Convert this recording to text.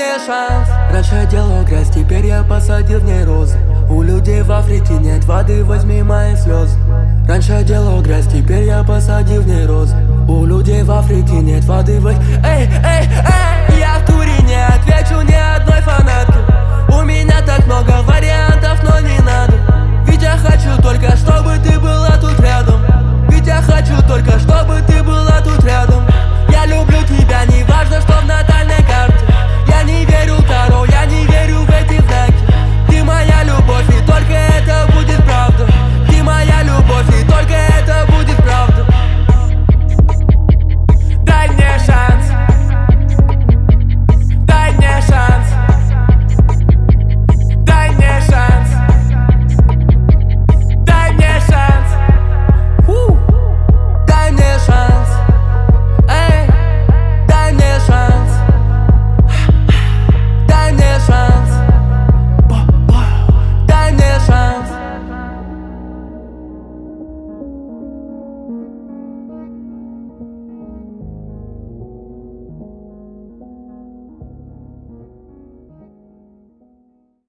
мне шанс. Раньше я делал грязь, теперь я посадил в ней розы. У людей в Африке нет воды, возьми мои слезы. Раньше я делал грязь, теперь я посадил в ней розы. У людей в Африке нет воды, возьми... Эй, эй, эй! Я в туре не отвечу ни одной фанатке. У меня так много вариантов, но не надо. Ведь я хочу только, чтобы ты была тут рядом. Ведь я хочу только, чтобы ты была тут рядом.